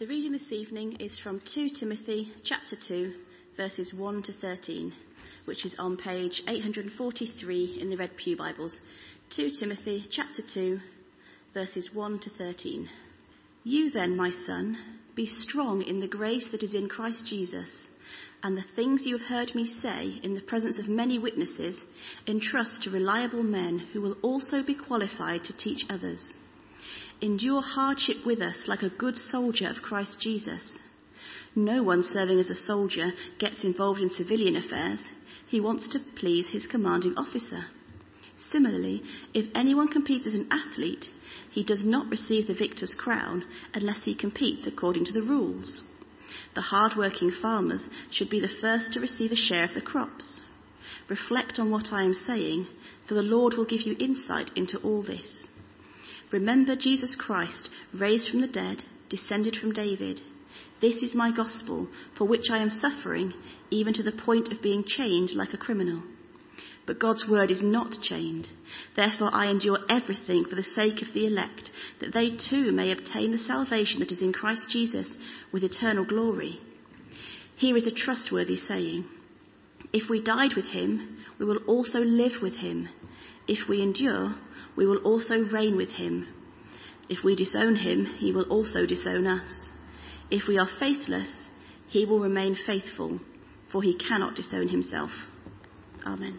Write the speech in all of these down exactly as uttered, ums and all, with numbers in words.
The reading this evening is from Second Timothy chapter two, verses one to thirteen, which is on page eight hundred forty-three in the Red Pew Bibles. Second Timothy chapter two, verses one to thirteen. You then, my son, be strong in the grace that is in Christ Jesus, and the things you have heard me say in the presence of many witnesses, entrust to reliable men who will also be qualified to teach others. Endure hardship with us like a good soldier of Christ Jesus. No one serving as a soldier gets involved in civilian affairs. He wants to please his commanding officer. Similarly, if anyone competes as an athlete, he does not receive the victor's crown unless he competes according to the rules. The hard-working farmers should be the first to receive a share of the crops. Reflect on what I am saying, for the Lord will give you insight into all this. Remember Jesus Christ, raised from the dead, descended from David. This is my gospel, for which I am suffering, even to the point of being chained like a criminal. But God's word is not chained. Therefore I endure everything for the sake of the elect, that they too may obtain the salvation that is in Christ Jesus with eternal glory. Here is a trustworthy saying. If we died with him, we will also live with him. If we endure, we will also reign with him. If we disown him, he will also disown us. If we are faithless, he will remain faithful, for he cannot disown himself. Amen.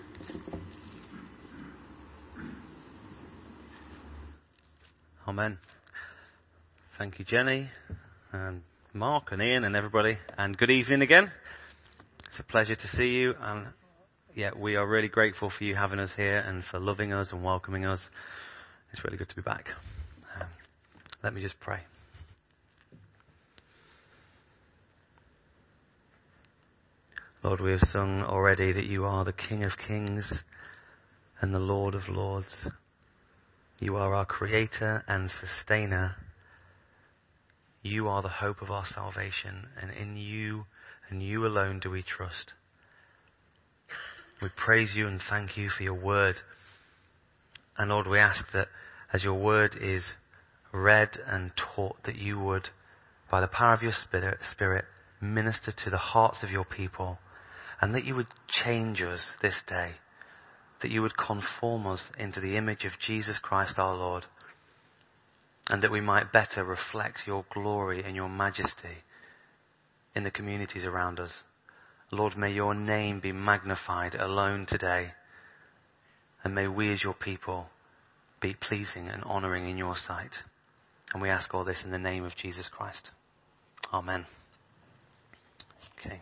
Amen. Thank you, Jenny, and Mark, and Ian, and everybody, and good evening again. It's a pleasure to see you, and yeah, we are really grateful for you having us here and for loving us and welcoming us. It's really good to be back. Um, let me just pray. Lord, we have sung already that you are the King of Kings and the Lord of Lords. You are our Creator and Sustainer. You are the hope of our salvation, and in you and you alone do we trust. We praise you and thank you for your word. And Lord, we ask that as your word is read and taught, that you would, by the power of your spirit, spirit, minister to the hearts of your people, and that you would change us this day, that you would conform us into the image of Jesus Christ our Lord, and that we might better reflect your glory and your majesty in the communities around us. Lord, may your name be magnified alone today, and may we as your people be pleasing and honouring in your sight. And we ask all this in the name of Jesus Christ. Amen. Okay.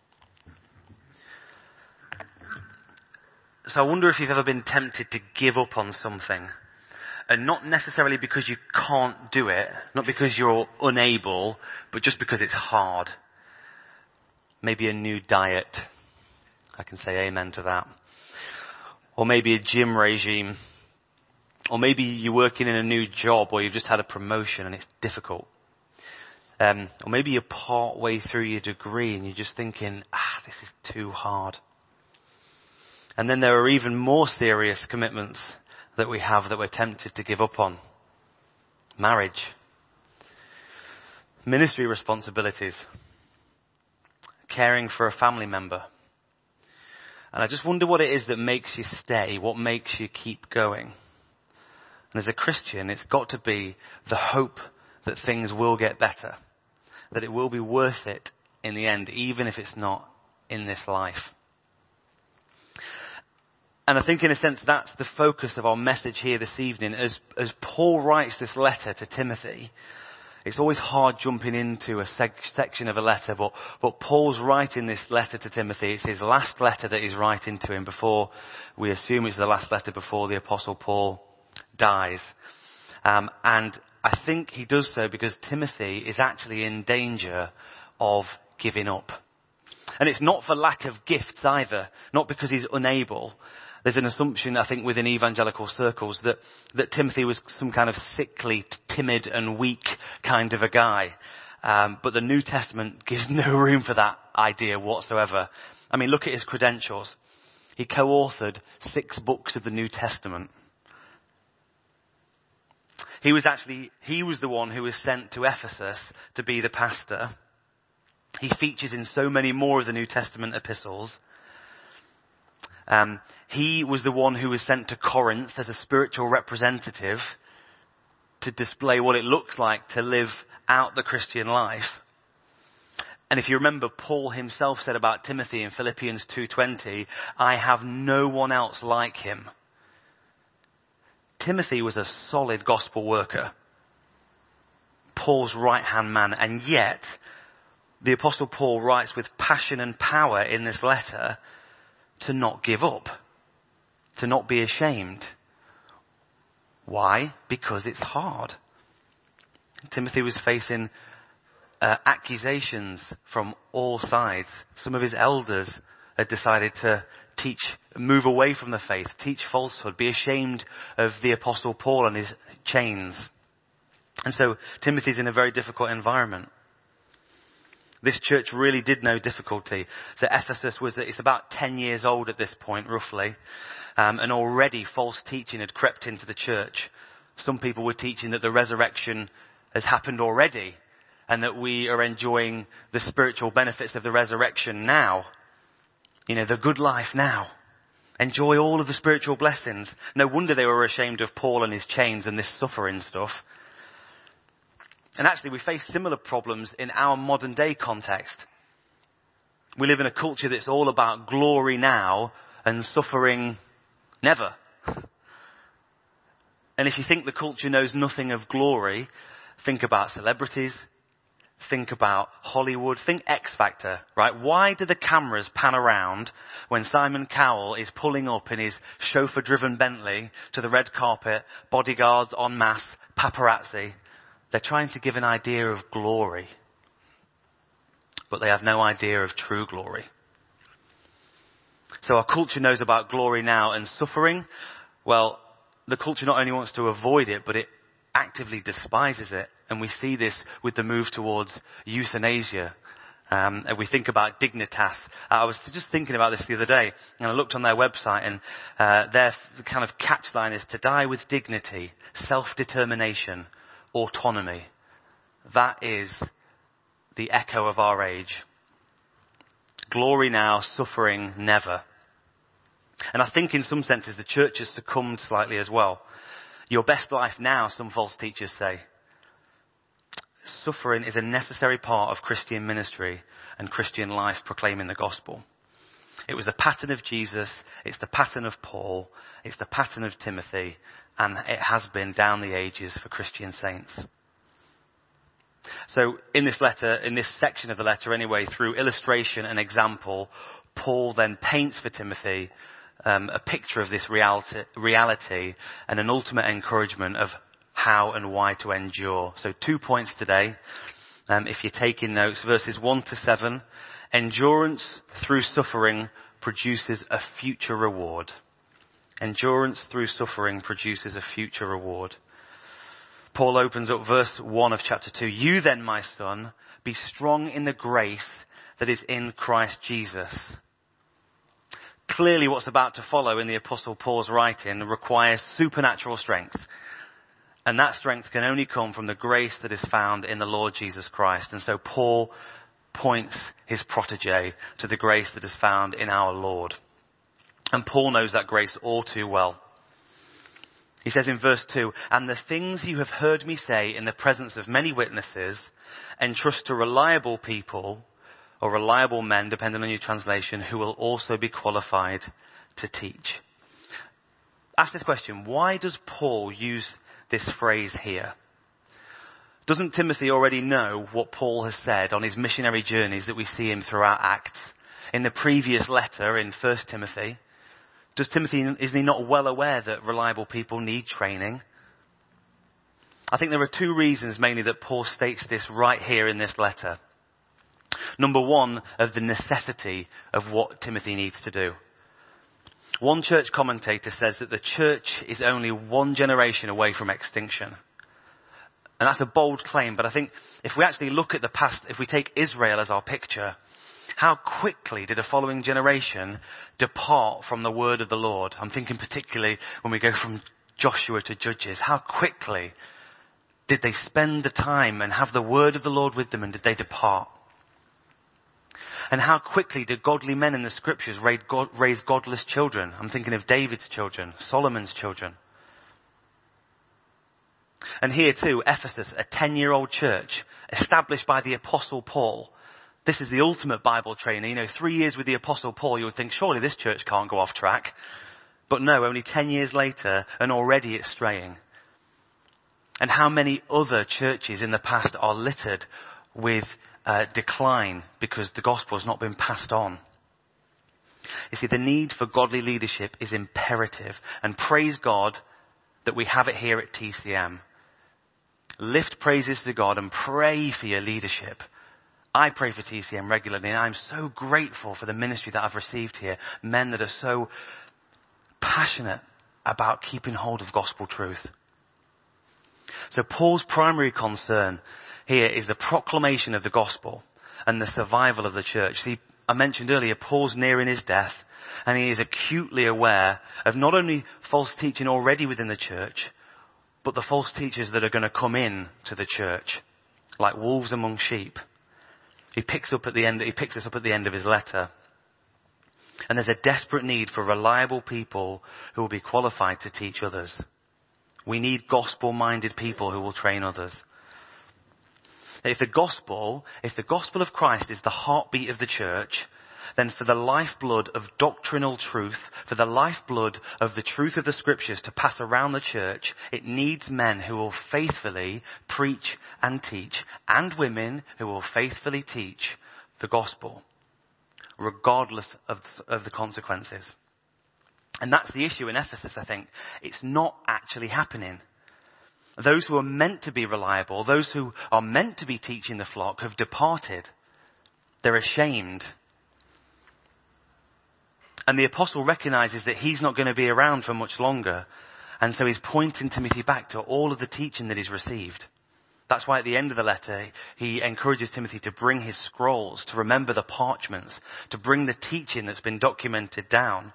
So I wonder if you've ever been tempted to give up on something, and not necessarily because you can't do it, not because you're unable, but just because it's hard. Maybe a new diet. I can say amen to that. Or maybe a gym regime. Or maybe you're working in a new job, or you've just had a promotion and it's difficult. Um, or maybe you're part way through your degree and you're just thinking, ah, this is too hard. And then there are even more serious commitments that we have that we're tempted to give up on. Marriage. Ministry responsibilities. Caring for a family member. And I just wonder what it is that makes you stay, what makes you keep going. And as a Christian, it's got to be the hope that things will get better, that it will be worth it in the end, even if it's not in this life. And I think in a sense that's the focus of our message here this evening. As, as Paul writes this letter to Timothy, it's always hard jumping into a seg- section of a letter, but, but Paul's writing this letter to Timothy. It's his last letter that he's writing to him before, we assume it's the last letter before the Apostle Paul dies. Um, and I think he does so because Timothy is actually in danger of giving up. And it's not for lack of gifts either, not because he's unable. There's an assumption, I think, within evangelical circles that, that Timothy was some kind of sickly, timid and weak kind of a guy. Um, but the New Testament gives no room for that idea whatsoever. I mean, look at his credentials. He co-authored six books of the New Testament. He was actually, he was the one who was sent to Ephesus to be the pastor. He features in so many more of the New Testament epistles. Um, he was the one who was sent to Corinth as a spiritual representative to display what it looks like to live out the Christian life. And if you remember, Paul himself said about Timothy in Philippians two twenty, I have no one else like him. Timothy was a solid gospel worker, Paul's right-hand man, and yet the Apostle Paul writes with passion and power in this letter to not give up, to not be ashamed. Why? Because it's hard. Timothy was facing uh, accusations from all sides. Some of his elders had decided to teach, move away from the faith, teach falsehood, be ashamed of the Apostle Paul and his chains. And so Timothy's in a very difficult environment. This church really did know difficulty. So Ephesus was, it's about ten years old at this point, roughly. Um, and already false teaching had crept into the church. Some people were teaching that the resurrection has happened already and that we are enjoying the spiritual benefits of the resurrection now. You know, the good life now. Enjoy all of the spiritual blessings. No wonder they were ashamed of Paul and his chains and this suffering stuff. And actually, we face similar problems in our modern day context. We live in a culture that's all about glory now and suffering never. And if you think the culture knows nothing of glory, think about celebrities, think about Hollywood, think X Factor, right? Why do the cameras pan around when Simon Cowell is pulling up in his chauffeur-driven Bentley to the red carpet, bodyguards en masse, paparazzi? They're trying to give an idea of glory, but they have no idea of true glory. So our culture knows about glory now and suffering. Well, the culture not only wants to avoid it, but it actively despises it. And we see this with the move towards euthanasia. Um, and we think about Dignitas. I was just thinking about this the other day, and I looked on their website, and uh, their kind of catchline is to die with dignity, self-determination, autonomy. That is the echo of our age. Glory now, suffering never. And I think in some senses the church has succumbed slightly as well. Your best life now, some false teachers say. Suffering is a necessary part of Christian ministry and Christian life proclaiming the gospel. It was the pattern of Jesus, it's the pattern of Paul, it's the pattern of Timothy, and it has been down the ages for Christian saints. So in this letter, in this section of the letter anyway, through illustration and example, Paul then paints for Timothy um, a picture of this reality, reality and an ultimate encouragement of how and why to endure. So two points today, um, if you're taking notes, verses one to seven. Endurance through suffering produces a future reward. Endurance through suffering produces a future reward. Paul opens up verse one of chapter two. You then, my son, be strong in the grace that is in Christ Jesus. Clearly what's about to follow in the Apostle Paul's writing requires supernatural strength. And that strength can only come from the grace that is found in the Lord Jesus Christ. And so Paul points his protege to the grace that is found in our Lord. And Paul knows that grace all too well. He says in verse two, and the things you have heard me say in the presence of many witnesses, entrust to reliable people, or reliable men, depending on your translation, who will also be qualified to teach. Ask this question, why does Paul use this phrase here? Doesn't Timothy already know what Paul has said on his missionary journeys that we see him throughout Acts? In the previous letter in First Timothy, does Timothy, isn't he not well aware that reliable people need training? I think there are two reasons mainly that Paul states this right here in this letter. Number one, of the necessity of what Timothy needs to do. One church commentator says that the church is only one generation away from extinction. And that's a bold claim, but I think if we actually look at the past, if we take Israel as our picture, how quickly did a following generation depart from the word of the Lord? I'm thinking particularly when we go from Joshua to Judges, how quickly Did they spend the time and have the word of the Lord with them, and did they depart? And how quickly did godly men in the scriptures raise, God, raise godless children? I'm thinking of David's children, Solomon's children. And here too, Ephesus, a ten-year-old church established by the Apostle Paul. This is the ultimate Bible training. You know, three years with the Apostle Paul, you would think, surely this church can't go off track. But no, only ten years later, and already it's straying. And how many other churches in the past are littered with uh, decline because the gospel has not been passed on. You see, the need for godly leadership is imperative. And praise God that we have it here at T C M. Lift praises to God and pray for your leadership. I pray for T C M regularly, and I'm so grateful for the ministry that I've received here. Men that are so passionate about keeping hold of gospel truth. So Paul's primary concern here is the proclamation of the gospel and the survival of the church. See, I mentioned earlier, Paul's nearing his death, and he is acutely aware of not only false teaching already within the church, but the false teachers that are going to come in to the church, like wolves among sheep. He picks up at the end, he picks this up at the end of his letter. And there's a desperate need for reliable people who will be qualified to teach others. We need gospel-minded people who will train others. If the gospel, if the gospel of Christ is the heartbeat of the church, then for the lifeblood of doctrinal truth, for the lifeblood of the truth of the scriptures to pass around the church, it needs men who will faithfully preach and teach, and women who will faithfully teach the gospel, regardless of, of the consequences. And that's the issue in Ephesus, I think. It's not actually happening. Those who are meant to be reliable, those who are meant to be teaching the flock have departed. They're ashamed. And the apostle recognizes that he's not going to be around for much longer. And so he's pointing Timothy back to all of the teaching that he's received. That's why at the end of the letter, he encourages Timothy to bring his scrolls, to remember the parchments, to bring the teaching that's been documented down.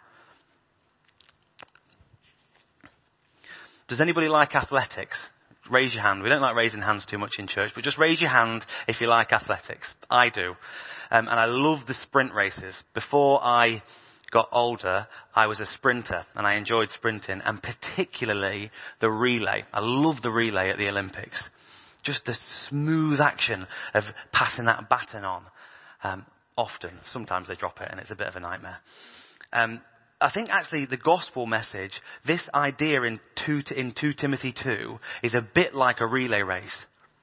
Does anybody like athletics? Raise your hand. We don't like raising hands too much in church, but just raise your hand if you like athletics. I do. Um, and I love the sprint races. Before I got older, I was a sprinter and I enjoyed sprinting, and particularly the relay. I love the relay at the Olympics. Just the smooth action of passing that baton on. Um, often. Sometimes they drop it and it's a bit of a nightmare. Um, I think actually the gospel message, this idea in two, in two Timothy two, is a bit like a relay race.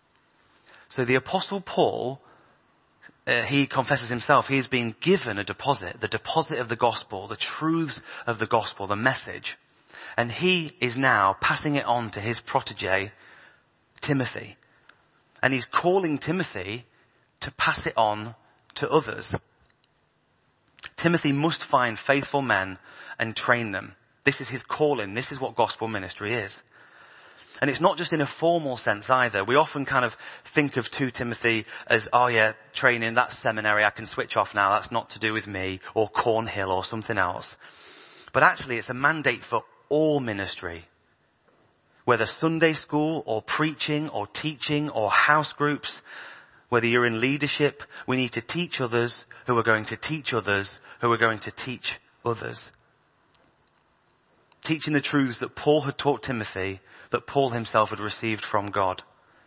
So the Apostle Paul, uh, he confesses himself, he has been given a deposit, the deposit of the gospel, the truths of the gospel, the message. And he is now passing it on to his protege, Timothy. And he's calling Timothy to pass it on to others. Timothy must find faithful men and train them. This is his calling. This is what gospel ministry is. And it's not just in a formal sense either. We often kind of think of two Timothy as, oh yeah, training, that's seminary, I can switch off now, that's not to do with me, or Cornhill or something else. But actually it's a mandate for all ministry. Whether Sunday school or preaching or teaching or house groups, whether you're in leadership, we need to teach others who are going to teach others who are going to teach others. Teaching the truths that Paul had taught Timothy, that Paul himself had received from God.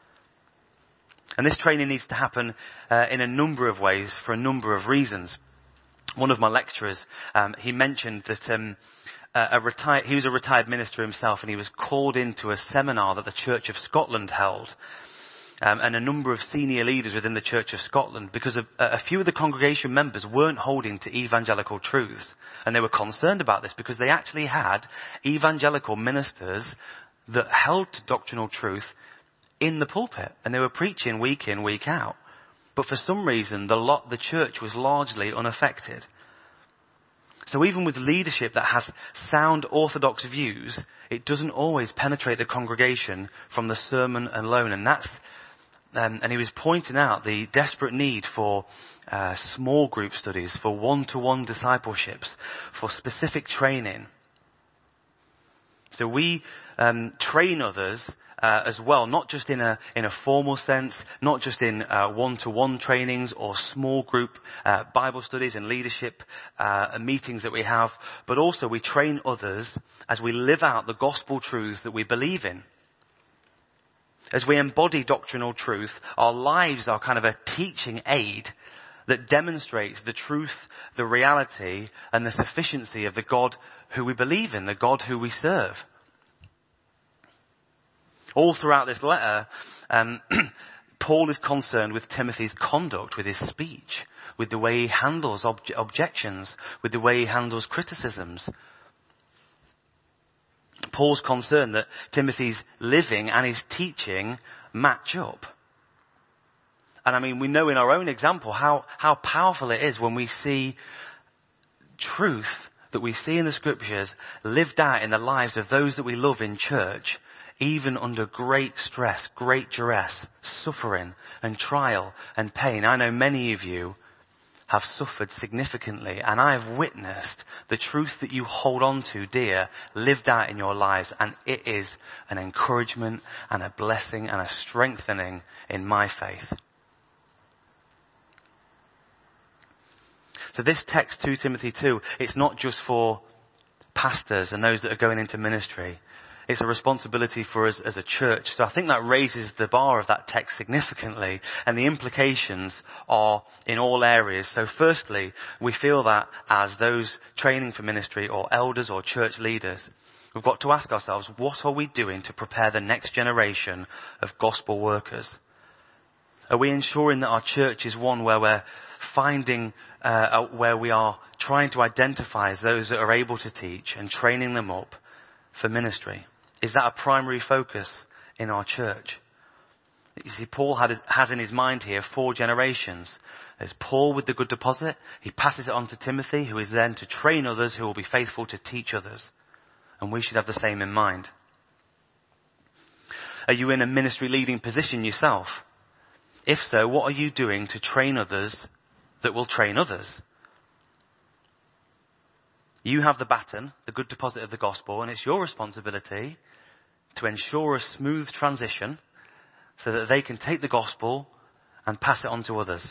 And this training needs to happen uh, in a number of ways for a number of reasons. One of my lecturers, um, he mentioned that um, a retired, he was a retired minister himself, and he was called into a seminar that the Church of Scotland held. Um, and a number of senior leaders within the Church of Scotland, because of, uh, a few of the congregation members weren't holding to evangelical truths. And they were concerned about this because they actually had evangelical ministers that held to doctrinal truth in the pulpit. And they were preaching week in, week out. But for some reason, the, lot, the church was largely unaffected. So even with leadership that has sound orthodox views, it doesn't always penetrate the congregation from the sermon alone. And that's Um, and he was pointing out the desperate need for uh, small group studies, for one-to-one discipleships, for specific training. So we um, train others uh, as well, not just in a in a formal sense, not just in uh, one-to-one trainings or small group uh, Bible studies and leadership uh, meetings that we have, but also we train others as we live out the gospel truths that we believe in. As we embody doctrinal truth, our lives are kind of a teaching aid that demonstrates the truth, the reality, and the sufficiency of the God who we believe in, the God who we serve. All throughout this letter, um, Paul is concerned with Timothy's conduct, with his speech, with the way he handles obje- objections, with the way he handles criticisms. Paul's concerned that Timothy's living and his teaching match up. And I mean, we know in our own example how, how powerful it is when we see truth that we see in the scriptures lived out in the lives of those that we love in church, even under great stress, great duress, suffering and trial and pain. I know many of you have suffered significantly, and I have witnessed the truth that you hold on to dear lived out in your lives, and it is an encouragement and a blessing and a strengthening in my faith. So this text, Second Timothy two, it's not just for pastors and those that are going into ministry. It's a responsibility for us as a church. So I think that raises the bar of that text significantly, and the implications are in all areas. So firstly, we feel that as those training for ministry or elders or church leaders, we've got to ask ourselves, what are we doing to prepare the next generation of gospel workers? Are we ensuring that our church is one where we're finding, uh, where we are trying to identify as those that are able to teach and training them up for ministry? Is that a primary focus in our church? You see, Paul had, has in his mind here four generations. There's Paul with the good deposit. He passes it on to Timothy, who is then to train others who will be faithful to teach others. And we should have the same in mind. Are you in a ministry leading position yourself? If so, what are you doing to train others that will train others? You have the baton, the good deposit of the gospel, and it's your responsibility to ensure a smooth transition so that they can take the gospel and pass it on to others.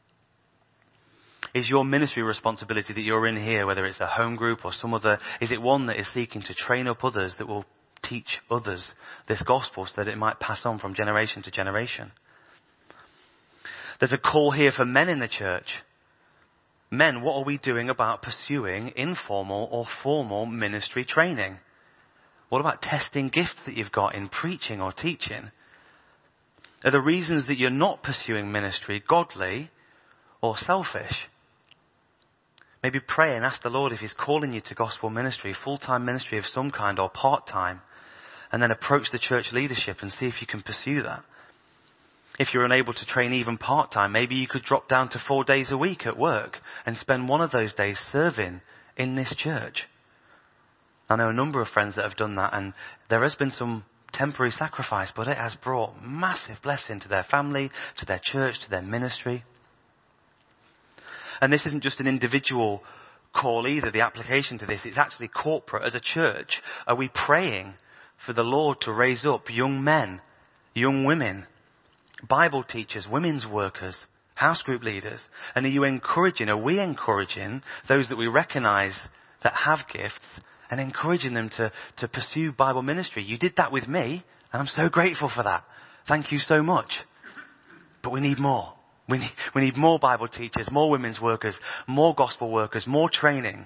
Is your ministry responsibility that you're in here, whether it's a home group or some other, is it one that is seeking to train up others that will teach others this gospel so that it might pass on from generation to generation? There's a call here for men in the church. Men, what are we doing about pursuing informal or formal ministry training? What about testing gifts that you've got in preaching or teaching? Are the reasons that you're not pursuing ministry godly or selfish? Maybe pray and ask the Lord if he's calling you to gospel ministry, full-time ministry of some kind or part-time, and then approach the church leadership and see if you can pursue that. If you're unable to train even part-time, maybe you could drop down to four days a week at work and spend one of those days serving in this church. I know a number of friends that have done that, and there has been some temporary sacrifice, but it has brought massive blessing to their family, to their church, to their ministry. And this isn't just an individual call either, the application to this. It's actually corporate. As a church, are we praying for the Lord to raise up young men, young women, Bible teachers, women's workers, house group leaders? And are you encouraging, are we encouraging those that we recognise that have gifts and encouraging them to, to pursue Bible ministry? You did that with me, and I'm so grateful for that. Thank you so much. But we need more. We need, we need more Bible teachers, more women's workers, more gospel workers, more training.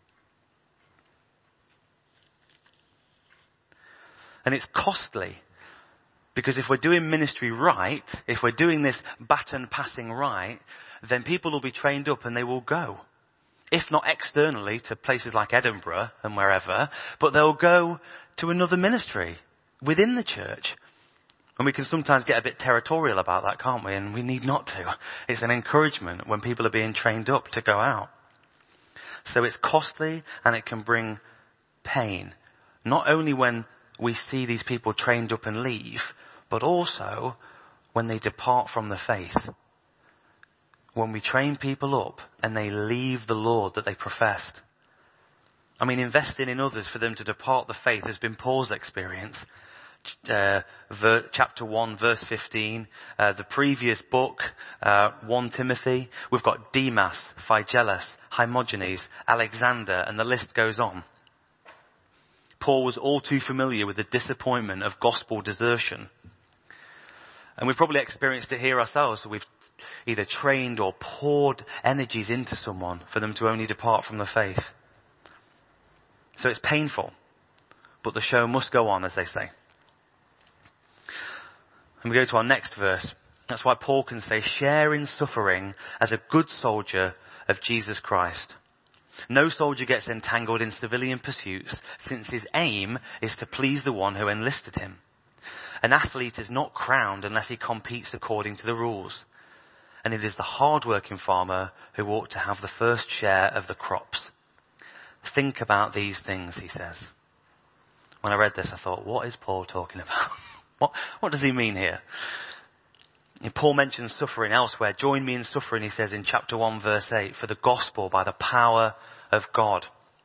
And it's costly. Because if we're doing ministry right, if we're doing this baton passing right, then people will be trained up and they will go. If not externally to places like Edinburgh and wherever, but they'll go to another ministry within the church. And we can sometimes get a bit territorial about that, can't we? And we need not to. It's an encouragement when people are being trained up to go out. So it's costly and it can bring pain. Not only when we see these people trained up and leave, but also when they depart from the faith. When we train people up and they leave the Lord that they professed. I mean, investing in others for them to depart the faith has been Paul's experience. Uh, ver, chapter one, verse fifteen, uh, the previous book, uh, First Timothy, we've got Demas, Phygelus, Hermogenes, Alexander, and the list goes on. Paul was all too familiar with the disappointment of gospel desertion. And we've probably experienced it here ourselves. So we've either trained or poured energies into someone for them to only depart from the faith. So it's painful, but the show must go on, as they say. And we go to our next verse. That's why Paul can say, share in suffering as a good soldier of Jesus Christ. No soldier gets entangled in civilian pursuits, since his aim is to please the one who enlisted him. An athlete is not crowned unless he competes according to the rules. And it is the hard-working farmer who ought to have the first share of the crops. Think about these things, he says. When I read this, I thought, what is Paul talking about? what, what does he mean here? And Paul mentions suffering elsewhere. Join me in suffering, he says in chapter one, verse eight, for the gospel by the power of God.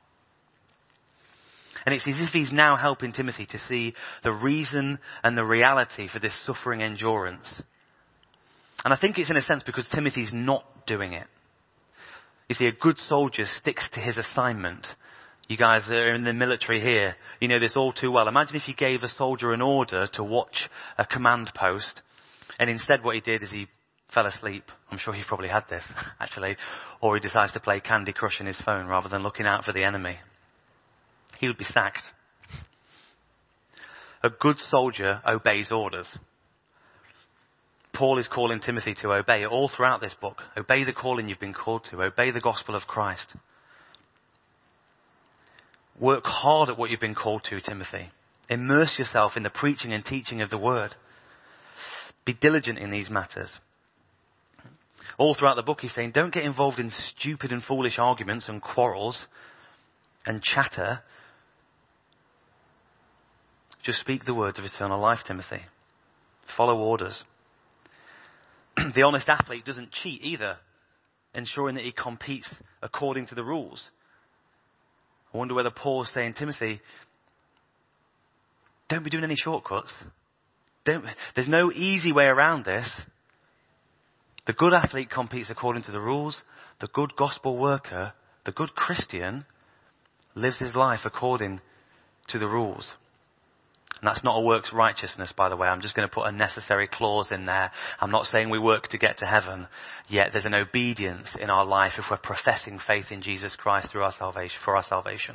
And it's as if he's now helping Timothy to see the reason and the reality for this suffering endurance. And I think it's in a sense because Timothy's not doing it. You see, a good soldier sticks to his assignment. You guys are in the military here. You know this all too well. Imagine if you gave a soldier an order to watch a command post, and instead what he did is he fell asleep. I'm sure he probably had this, actually. Or he decides to play Candy Crush on his phone rather than looking out for the enemy. He would be sacked. A good soldier obeys orders. Paul is calling Timothy to obey all throughout this book. Obey the calling you've been called to. Obey the gospel of Christ. Work hard at what you've been called to, Timothy. Immerse yourself in the preaching and teaching of the word. Be diligent in these matters. All throughout the book he's saying, don't get involved in stupid and foolish arguments and quarrels and chatter. Just speak the words of eternal life, Timothy. Follow orders. The honest athlete doesn't cheat either, ensuring that he competes according to the rules. I wonder whether Paul's saying, Timothy, don't be doing any shortcuts. Don't, there's no easy way around this. The good athlete competes according to the rules. The good gospel worker, the good Christian, lives his life according to the rules. And that's not a works righteousness, by the way. I'm just going to put a necessary clause in there. I'm not saying we work to get to heaven, yet there's an obedience in our life if we're professing faith in Jesus Christ through our salvation, for our salvation.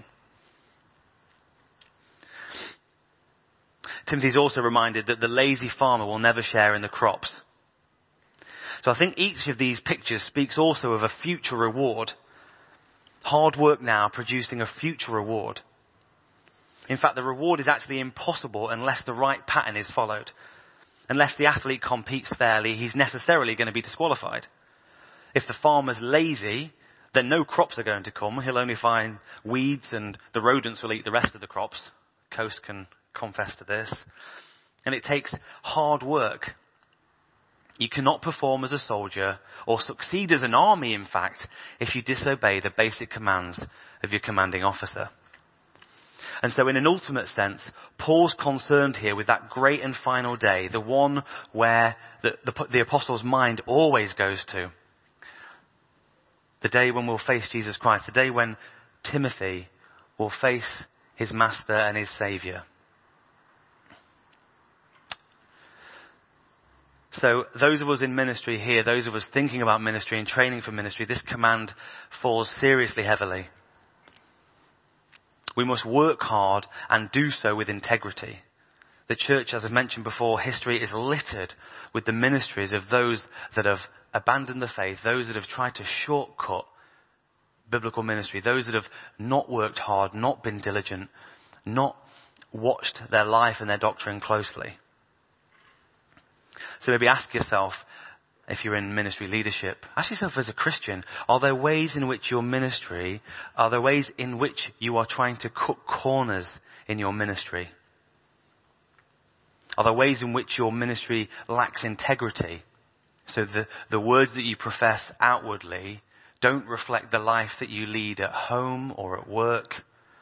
Timothy's also reminded that the lazy farmer will never share in the crops. So I think each of these pictures speaks also of a future reward. Hard work now producing a future reward. In fact, the reward is actually impossible unless the right pattern is followed. Unless the athlete competes fairly, he's necessarily going to be disqualified. If the farmer's lazy, then no crops are going to come. He'll only find weeds and the rodents will eat the rest of the crops. Coast can confess to this. And it takes hard work. You cannot perform as a soldier or succeed as an army, in fact, if you disobey the basic commands of your commanding officer. And so in an ultimate sense, Paul's concerned here with that great and final day, the one where the, the, the apostle's mind always goes to. The day when we'll face Jesus Christ, the day when Timothy will face his master and his saviour. So those of us in ministry here, those of us thinking about ministry and training for ministry, this command falls seriously heavily. We must work hard and do so with integrity. The church, as I've mentioned before, history is littered with the ministries of those that have abandoned the faith, those that have tried to shortcut biblical ministry, those that have not worked hard, not been diligent, not watched their life and their doctrine closely. So maybe ask yourself, if you're in ministry leadership, ask yourself as a Christian, are there ways in which your ministry, are there ways in which you are trying to cut corners in your ministry? Are there ways in which your ministry lacks integrity? So the, the words that you profess outwardly don't reflect the life that you lead at home or at work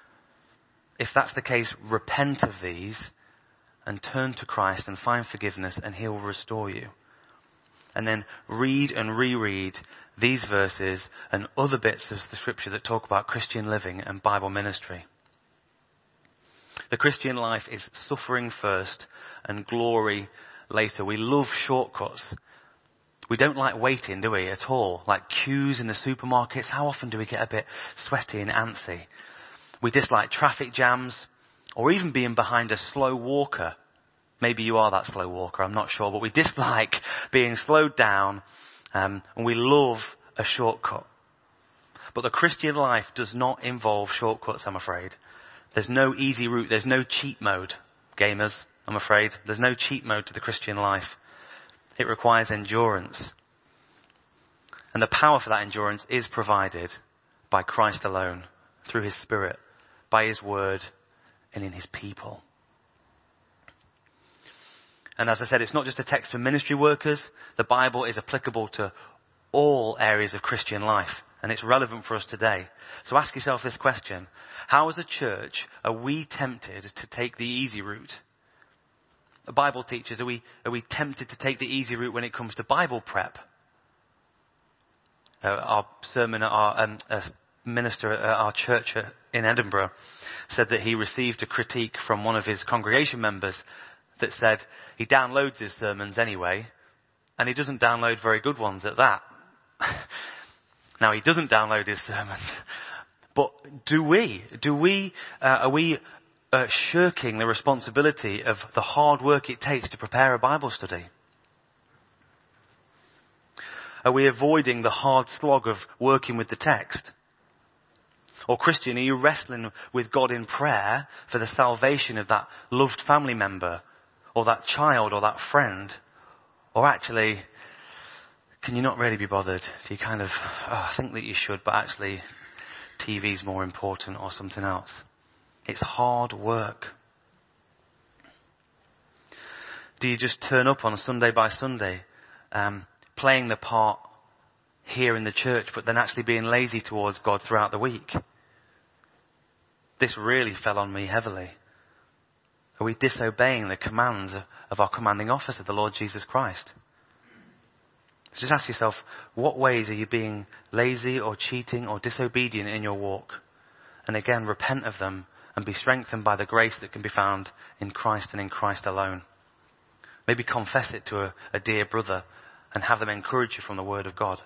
if that's the case, repent of these and turn to Christ and find forgiveness, and he will restore you. And then read and reread these verses and other bits of the scripture that talk about Christian living and Bible ministry. The Christian life is suffering first and glory later. We love shortcuts. We don't like waiting, do we, at all? Like queues in the supermarkets. How often do we get a bit sweaty and antsy? We dislike traffic jams, or even being behind a slow walker. Maybe you are that slow walker, I'm not sure. But we dislike being slowed down, um, and we love a shortcut. But the Christian life does not involve shortcuts, I'm afraid. There's no easy route. There's no cheat mode, gamers, I'm afraid. There's no cheat mode to the Christian life. It requires endurance. And the power for that endurance is provided by Christ alone, through his Spirit, by his word, and in his people. And as I said, it's not just a text for ministry workers. The Bible is applicable to all areas of Christian life, and it's relevant for us today. So ask yourself this question. How as a church are we tempted to take the easy route? The Bible teachers, are we, are we tempted to take the easy route when it comes to Bible prep? Uh, our sermon, our um, uh, minister at our church in Edinburgh said that he received a critique from one of his congregation members that said he downloads his sermons anyway, and he doesn't download very good ones at that. Now, he doesn't download his sermons, but do we? Do we? Uh, are we uh, shirking the responsibility of the hard work it takes to prepare a Bible study? Are we avoiding the hard slog of working with the text? Or Christian, are you wrestling with God in prayer for the salvation of that loved family member, or that child, or that friend? Or actually, can you not really be bothered? Do you kind of, oh, I think that you should, but actually T V's more important, or something else? It's hard work. Do you just turn up on Sunday by Sunday, um, playing the part here in the church, but then actually being lazy towards God throughout the week? This really fell on me heavily. Are we disobeying the commands of our commanding officer, the Lord Jesus Christ? So just ask yourself, what ways are you being lazy or cheating or disobedient in your walk? And again, repent of them and be strengthened by the grace that can be found in Christ and in Christ alone. Maybe confess it to a, a dear brother and have them encourage you from the Word of God.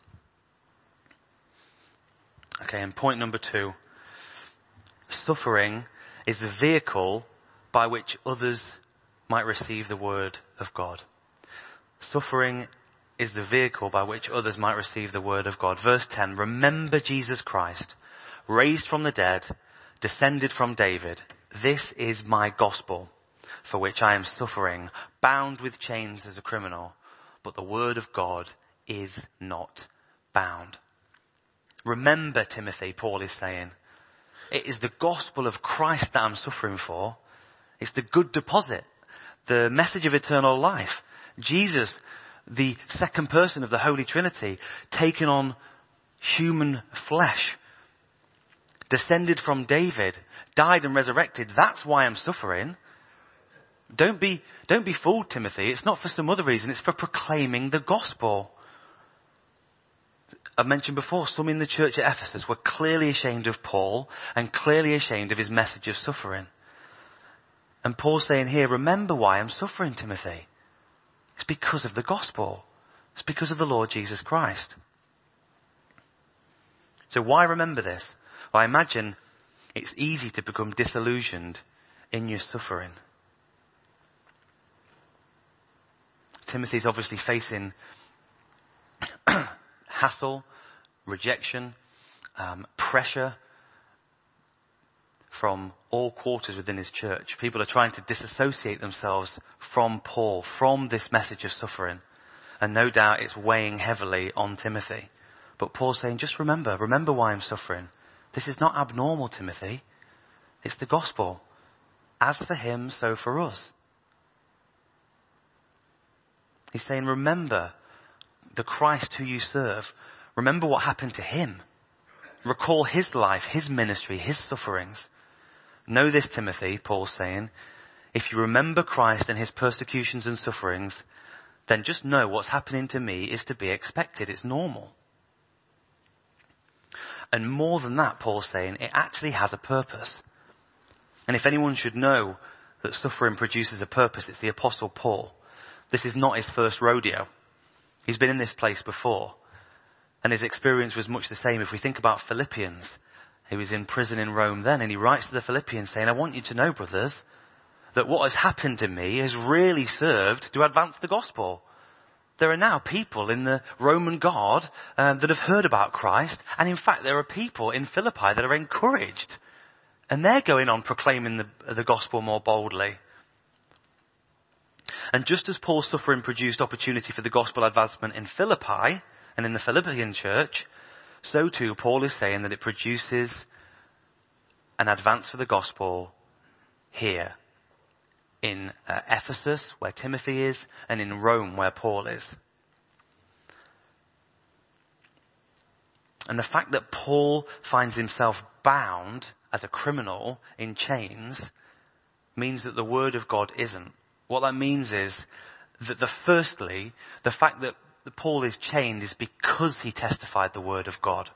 Okay, and point number two. Suffering is the vehicle by which others might receive the Word of God. Suffering is the vehicle by which others might receive the Word of God. Verse ten, remember Jesus Christ, raised from the dead, descended from David. This is my gospel, for which I am suffering, bound with chains as a criminal. But the Word of God is not bound. Remember, Timothy, Paul is saying. It is the gospel of Christ that I'm suffering for. It's the good deposit, the message of eternal life. Jesus, the second person of the Holy Trinity, taken on human flesh, descended from David, died and resurrected. That's why I'm suffering. Don't be, don't be fooled, Timothy. It's not for some other reason. It's for proclaiming the gospel. I mentioned before, some in the church at Ephesus were clearly ashamed of Paul and clearly ashamed of his message of suffering. And Paul's saying here, remember why I'm suffering, Timothy. It's because of the gospel. It's because of the Lord Jesus Christ. So why remember this? Well, I imagine it's easy to become disillusioned in your suffering. Timothy's obviously facing hassle, rejection, um, pressure from all quarters within his church. People are trying to disassociate themselves from Paul, from this message of suffering. And no doubt it's weighing heavily on Timothy. But Paul's saying, just remember, remember why I'm suffering. This is not abnormal, Timothy. It's the gospel. As for him, so for us. He's saying, remember the Christ who you serve. Remember what happened to him. Recall his life, his ministry, his sufferings. Know this, Timothy, Paul's saying, if you remember Christ and his persecutions and sufferings, then just know what's happening to me is to be expected. It's normal. And more than that, Paul's saying, it actually has a purpose. And if anyone should know that suffering produces a purpose, it's the Apostle Paul. This is not his first rodeo. He's been in this place before. And his experience was much the same. If we think about Philippians, he was in prison in Rome then, and he writes to the Philippians saying, I want you to know, brothers, that what has happened to me has really served to advance the gospel. There are now people in the Roman Guard um, that have heard about Christ. And in fact, there are people in Philippi that are encouraged. And they're going on proclaiming the, the gospel more boldly. And just as Paul's suffering produced opportunity for the gospel advancement in Philippi and in the Philippian church, so too Paul is saying that it produces an advance for the gospel here. In uh, Ephesus, where Timothy is, and in Rome, where Paul is. And the fact that Paul finds himself bound as a criminal in chains means that the word of God isn't. What that means is that the firstly, the fact that Paul is chained is because he testified the word of God.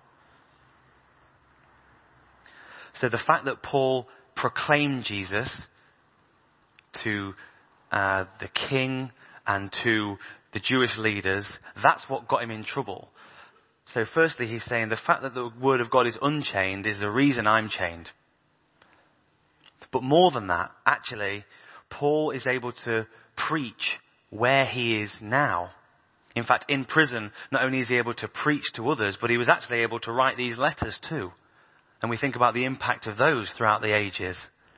So the fact that Paul proclaimed Jesus to uh, the king and to the Jewish leaders, that's what got him in trouble. So firstly, he's saying the fact that the word of God is unchained is the reason I'm chained. But more than that, actually, Paul is able to preach where he is now. In fact, in prison, not only is he able to preach to others, but he was actually able to write these letters too. And we think about the impact of those throughout the ages.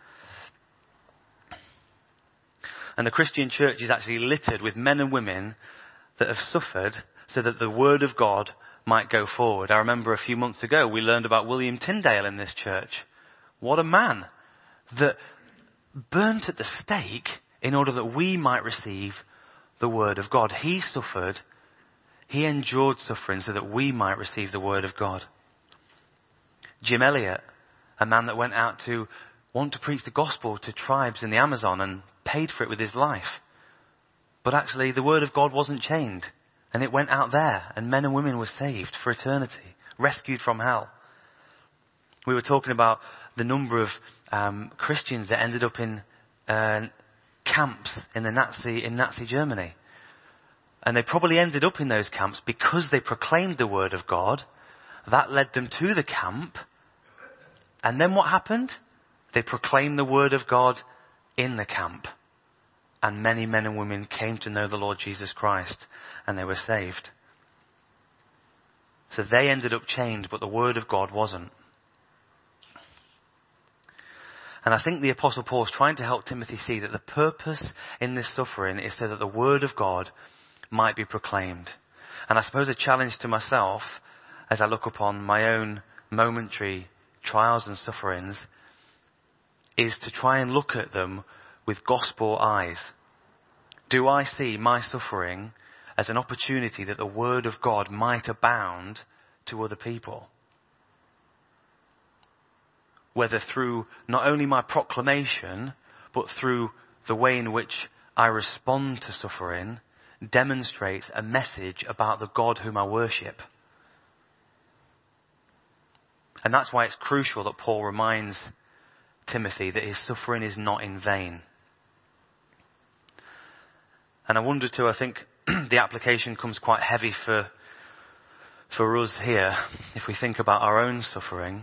And the Christian church is actually littered with men and women that have suffered so that the word of God might go forward. I remember a few months ago we learned about William Tyndale in this church. What a man that burnt at the stake in order that we might receive the word of God. He suffered, he endured suffering so that we might receive the word of God. Jim Elliot, a man that went out to want to preach the gospel to tribes in the Amazon and paid for it with his life. But actually the word of God wasn't chained. And it went out there. And men and women were saved for eternity. Rescued from hell. We were talking about the number of um, Christians that ended up in uh, camps in the Nazi, in Nazi Germany. And they probably ended up in those camps because they proclaimed the word of God. That led them to the camp. And then what happened? They proclaimed the word of God in the camp. And many men and women came to know the Lord Jesus Christ. And they were saved. So they ended up chained, but the word of God wasn't. And I think the Apostle Paul is trying to help Timothy see that the purpose in this suffering is so that the word of God might be proclaimed. And I suppose a challenge to myself as I look upon my own momentary trials and sufferings is to try and look at them with gospel eyes. Do I see my suffering as an opportunity that the word of God might abound to other people? Whether through not only my proclamation, but through the way in which I respond to suffering, demonstrates a message about the God whom I worship. And that's why it's crucial that Paul reminds Timothy that his suffering is not in vain. And I wonder too, I think the application comes quite heavy for, for us here, if we think about our own suffering.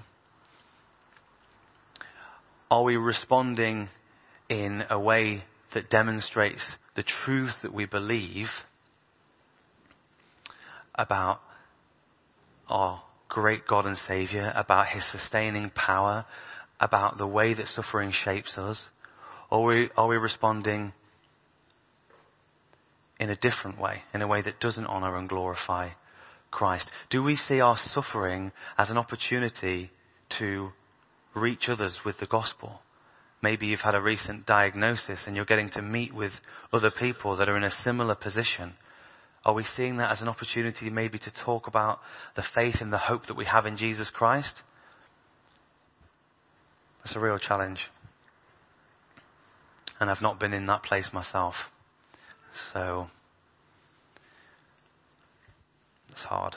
Are we responding in a way that demonstrates the truths that we believe about our great God and Saviour, about his sustaining power, about the way that suffering shapes us? Or are we, are we responding in a different way, in a way that doesn't honour and glorify Christ? Do we see our suffering as an opportunity to reach others with the gospel? Maybe you've had a recent diagnosis and you're getting to meet with other people that are in a similar position. Are we seeing that as an opportunity maybe to talk about the faith and the hope that we have in Jesus Christ? That's a real challenge. And I've not been in that place myself. So, it's hard.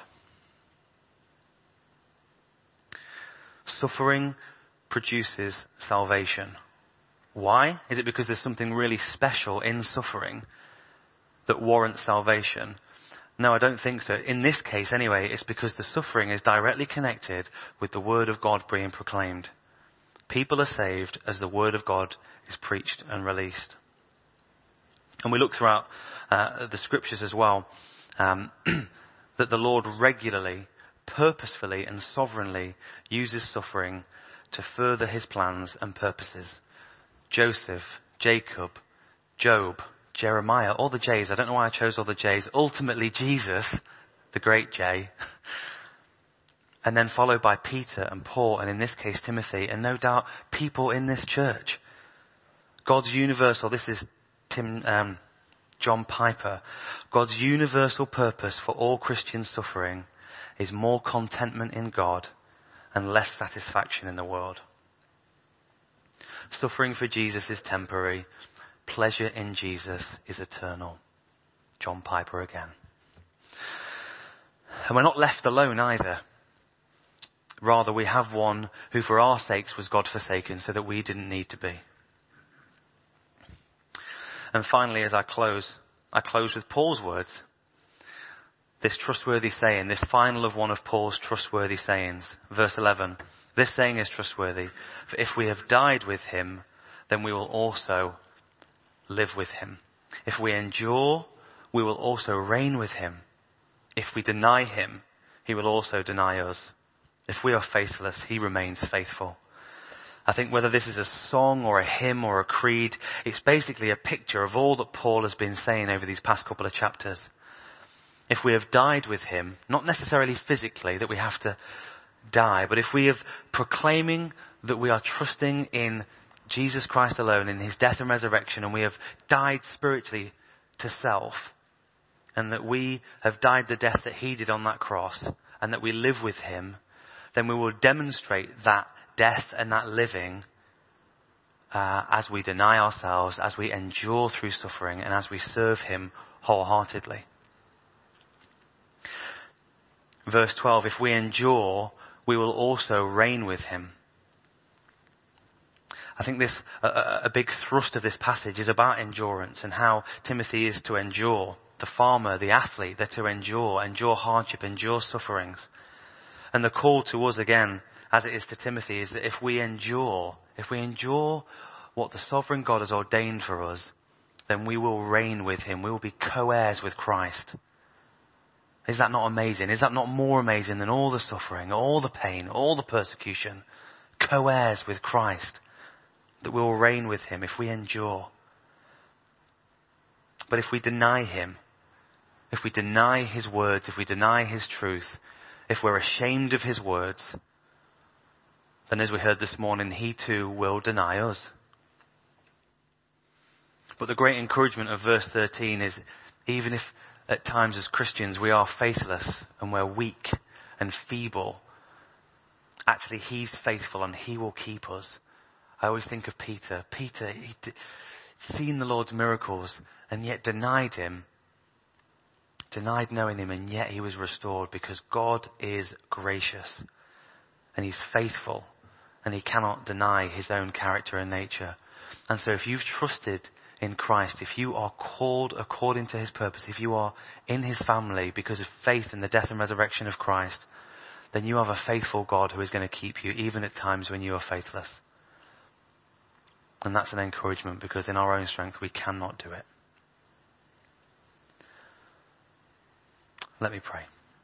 Suffering produces salvation. Why? Is it because there's something really special in suffering that warrants salvation? No, I don't think so. In this case anyway, it's because the suffering is directly connected with the word of God being proclaimed. People are saved as the word of God is preached and released. And we look throughout uh, the scriptures as well, um, that the Lord regularly, purposefully and sovereignly uses suffering to further his plans and purposes. Joseph, Jacob, Job, Jeremiah, all the J's. I don't know why I chose all the J's. Ultimately Jesus, the great J. And then followed by Peter and Paul, and in this case Timothy, and no doubt people in this church. God's universal, this is Tim, um, John Piper. God's universal purpose for all Christian suffering is more contentment in God and less satisfaction in the world. Suffering for Jesus is temporary. Pleasure in Jesus is eternal. John Piper again. And we're not left alone either. Rather, we have one who for our sakes was God forsaken so that we didn't need to be. And finally, as I close, I close with Paul's words. This trustworthy saying, this final of one of Paul's trustworthy sayings. Verse eleven. This saying is trustworthy. For if we have died with him, then we will also live with him. If we endure, we will also reign with him. If we deny him, he will also deny us. If we are faithless, he remains faithful. I think whether this is a song or a hymn or a creed, it's basically a picture of all that Paul has been saying over these past couple of chapters. If we have died with him, not necessarily physically that we have to die, but if we have proclaiming that we are trusting in Jesus Christ alone, in his death and resurrection, and we have died spiritually to self, and that we have died the death that he did on that cross, and that we live with him, then we will demonstrate that death and that living uh, as we deny ourselves, as we endure through suffering, and as we serve him wholeheartedly. Verse twelve, if we endure, we will also reign with him. I think this a, a big thrust of this passage is about endurance and how Timothy is to endure. The farmer, the athlete, they're to endure, endure hardship, endure sufferings. And the call to us again, as it is to Timothy, is that if we endure, if we endure what the sovereign God has ordained for us, then we will reign with him. We will be co-heirs with Christ. Is that not amazing? Is that not more amazing than all the suffering, all the pain, all the persecution? Co-heirs with Christ. That we will reign with him if we endure. But if we deny him, if we deny his words, if we deny his truth, if we're ashamed of his words, then as we heard this morning, he too will deny us. But the great encouragement of verse thirteen is, even if at times as Christians we are faithless and we're weak and feeble, actually he's faithful and he will keep us. I always think of Peter. Peter, he'd seen the Lord's miracles and yet denied him. Denied knowing him, and yet he was restored, because God is gracious and he's faithful and he cannot deny his own character and nature. And so if you've trusted in Christ, if you are called according to his purpose, if you are in his family because of faith in the death and resurrection of Christ, then you have a faithful God who is going to keep you even at times when you are faithless. And that's an encouragement, because in our own strength we cannot do it. Let me pray.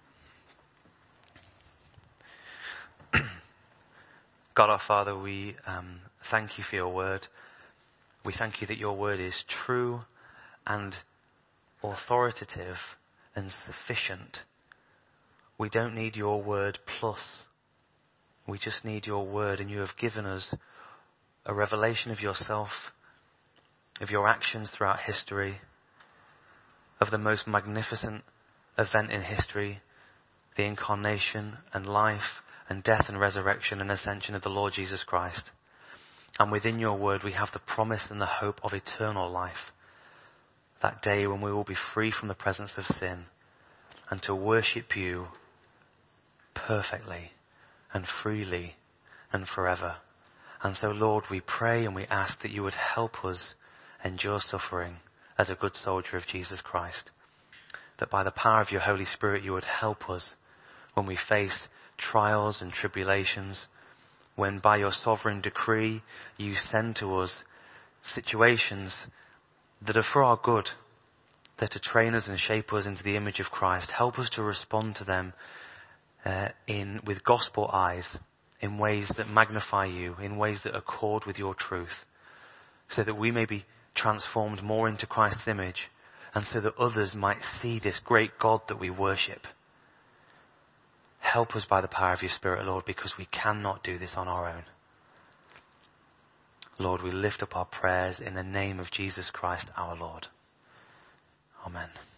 God our Father, we um, thank you for your word. We thank you that your word is true and authoritative and sufficient. We don't need your word plus. We just need your word, and you have given us a revelation of yourself, of your actions throughout history, of the most magnificent event in history, the incarnation and life and death and resurrection and ascension of the Lord Jesus Christ. And within your word we have the promise and the hope of eternal life. That day when we will be free from the presence of sin and to worship you perfectly and freely and forever. And so, Lord, we pray and we ask that you would help us endure suffering as a good soldier of Jesus Christ. That by the power of your Holy Spirit you would help us when we face trials and tribulations, when by your sovereign decree you send to us situations that are for our good, that to train us and shape us into the image of Christ. Help us to respond to them uh, in with gospel eyes, in ways that magnify you, in ways that accord with your truth, so that we may be transformed more into Christ's image, and so that others might see this great God that we worship. Help us by the power of your Spirit, Lord, because we cannot do this on our own. Lord, we lift up our prayers in the name of Jesus Christ our Lord. Amen.